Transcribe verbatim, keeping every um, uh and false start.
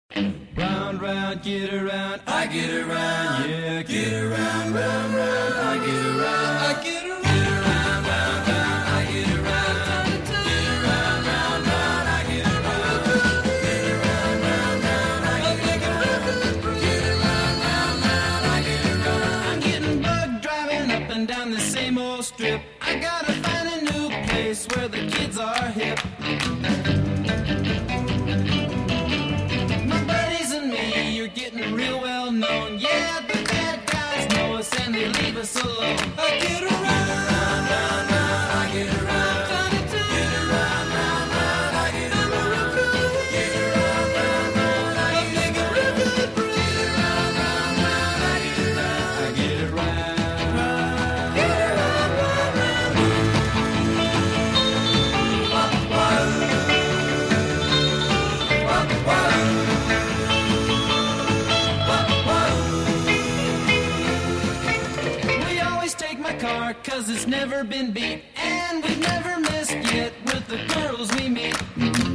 Round, round, get around, I get around, yeah, get around, round, round, I get around, I get around, get around, round, round, I get around, get around, round, round, I get around, get around, round, round, I get around, get around, round, round, I get around. I'm getting bugged driving up and down the same old strip. I gotta find a new place where the kids are hip. Getting real well known, yeah, the bad guys know us and they leave us alone. I get around, round, round, round, I get around, get around, round, round, I get around, get around, round, round, I get around, get around, round, round, I get around, I get around, get around, round, round. Wah, wah, wah, wah. Car, cause it's never been beat, and we've never missed yet with the girls we meet.